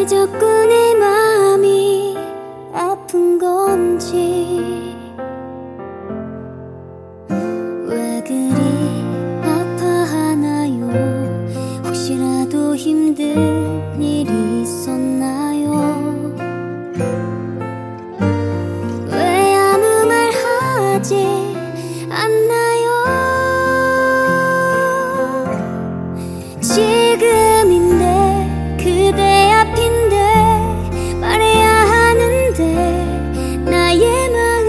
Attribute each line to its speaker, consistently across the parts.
Speaker 1: 왜 자꾸 내 맘이 아픈 건지, 왜 그리 아파하나요? 혹시라도 힘든 일이 있었나요? 왜 아무 말 하지 않나요? 지금인데 그대 앞인데 말해야 하는데 나의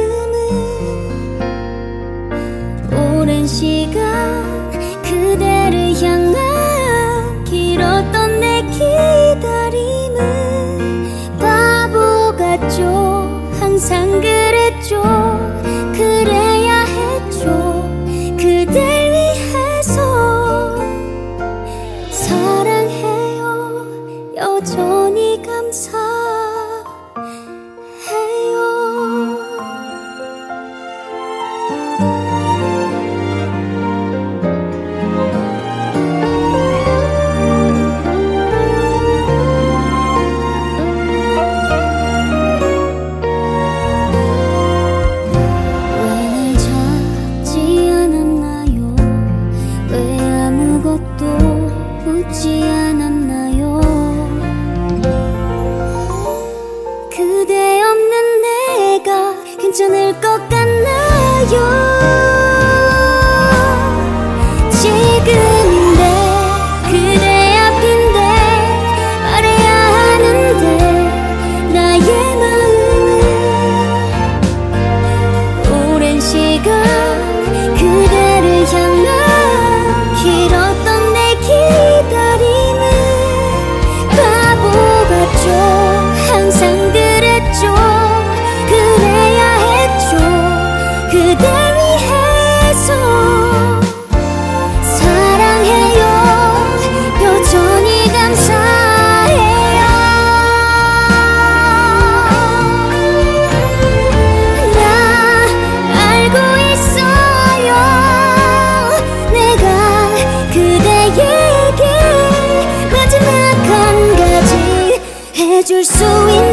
Speaker 1: 마음은 오랜 시간 그대를 향한 길었던 내 기다림은 바보 같죠. 항상 그랬죠. 그래야 했죠. 그댈 위해서 사랑해요. 여전히 감사해요. 왜 날 찾지 않았나요? 왜 아무것도 묻지 않았나요? 그대 없는 내가 괜찮을 것 같나요? 지금인데 그대 앞인데 말해야 하는데 나의 마음은 오랜 시간 그대를 향한 길었던 내 기다림은 바보 같죠. 항상 그랬죠. 그래야 했죠. 그댈 위해서 사랑해요. 여전히 감사해요. 나 알고 있어요. 내가 그대에게 마지막 한 가지 해줄 수 있는